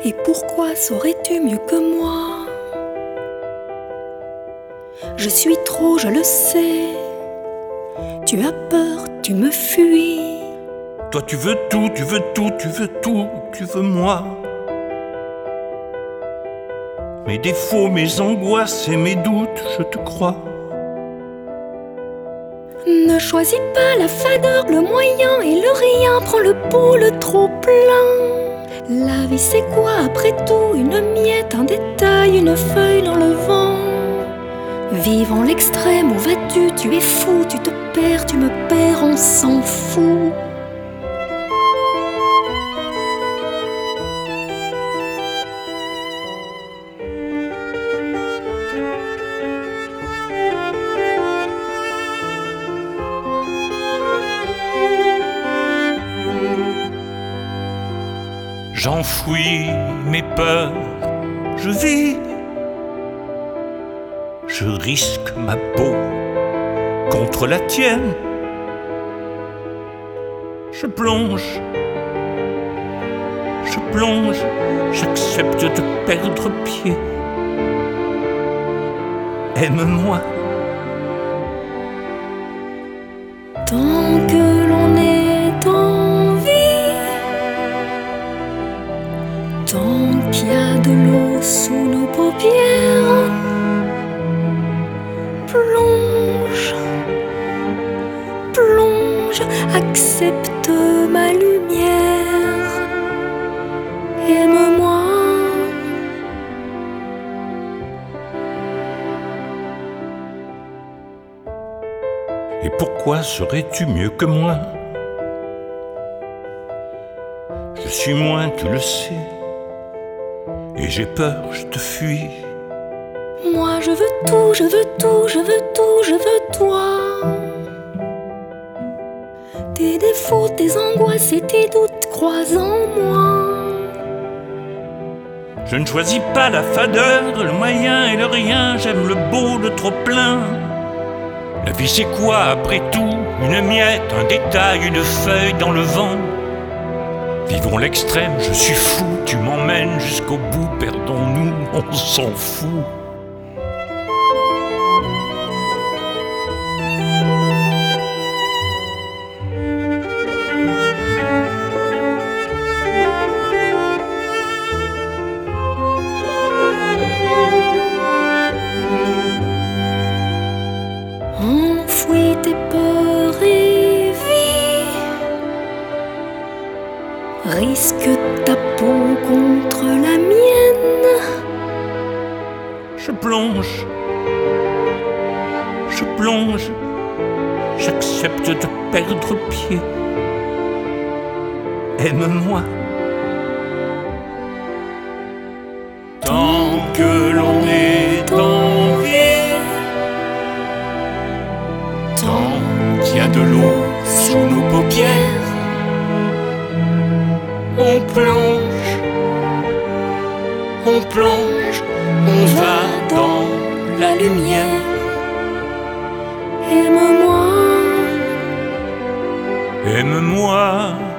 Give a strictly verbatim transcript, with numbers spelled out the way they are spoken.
Et pourquoi saurais-tu mieux que moi? Je suis trop, je le sais. Tu as peur, tu me fuis. Toi tu veux tout, tu veux tout, tu veux tout, tu veux moi. Mes défauts, mes angoisses et mes doutes, je te crois. Ne choisis pas la fadeur, le moyen et le rien. Prends le pot, le trop plein. La vie c'est quoi après tout? Une miette, un détail, une feuille dans le vent. Vivons l'extrême, où vas-tu? Tu es fou, tu te perds, tu me perds, on s'en fout. J'enfouis mes peurs, je vis. Je risque ma peau contre la tienne. Je plonge, je plonge, j'accepte de perdre pied. Aime-moi. Tant que l'on est en vie, tant qu'il y a de l'eau sous nos paupières, plonge, plonge, accepte ma lumière, aime-moi. Et pourquoi serais-tu mieux que moi? Je suis moins, tu le sais, et j'ai peur, je te fuis. Moi je veux tout, je veux tout, je veux tout, je veux toi. Tes défauts, tes angoisses et tes doutes croisent en moi. Je ne choisis pas la fadeur, le moyen et le rien. J'aime le beau, le trop plein. La vie c'est quoi après tout? Une miette, un détail, une feuille dans le vent. Vivons l'extrême, je suis fou, tu m'emmènes jusqu'au bout. Perdons-nous, on s'en fout. Enfouis tes peurs et vis. Risque ta peau contre la mienne. Je plonge, je plonge, j'accepte de perdre pied. Aime-moi. Tant que l'on est en vie, tant qu'il y a de l'eau sous nos paupières, on plonge, on plonge, on va dans la lumière. Aime-moi. Aime-moi.